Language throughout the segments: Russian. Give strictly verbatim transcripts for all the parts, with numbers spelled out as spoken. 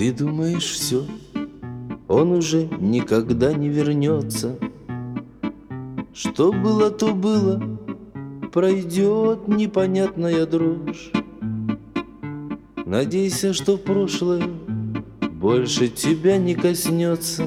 Ты думаешь, все, он уже никогда не вернется. Что было, то было, пройдет непонятная дрожь. Надейся, что прошлое больше тебя не коснется.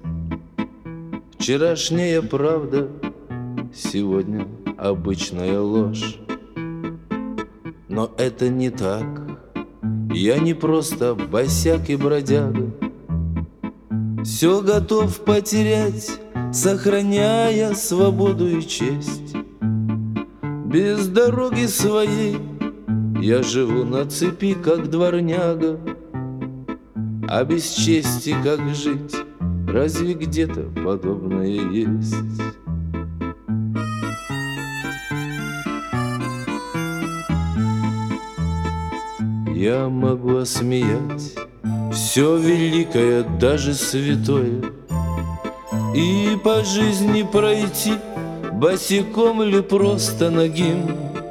Вчерашняя правда, сегодня обычная ложь. Но это не так. Я не просто босяк и бродяга. Все готов потерять, сохраняя свободу и честь. Без дороги своей я живу на цепи, как дворняга. А без чести как жить? Разве где-то подобное есть? Я могу осмеять все великое, даже святое, и по жизни пройти босиком или просто нагим.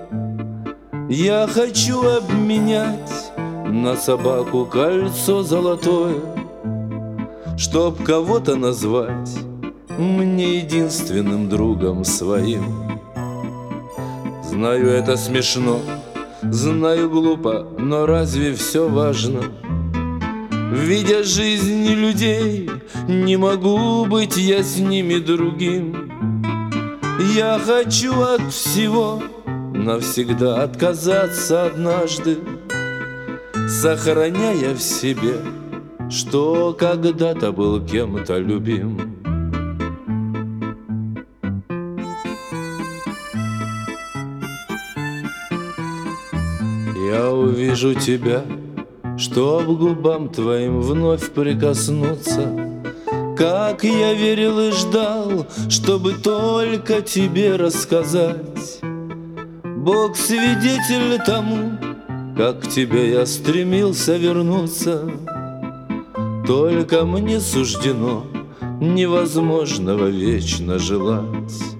Я хочу обменять на собаку кольцо золотое, чтоб кого-то назвать мне единственным другом своим. Знаю, это смешно, знаю, глупо, но разве все важно? Видя жизни людей, не могу быть я с ними другим. Я хочу от всего навсегда отказаться однажды, сохраняя в себе, что когда-то был кем-то любим. Я увижу тебя, чтоб к губам твоим вновь прикоснуться, как я верил и ждал, чтобы только тебе рассказать. Бог свидетель тому, как к тебе я стремился вернуться. Только мне суждено невозможного вечно желать.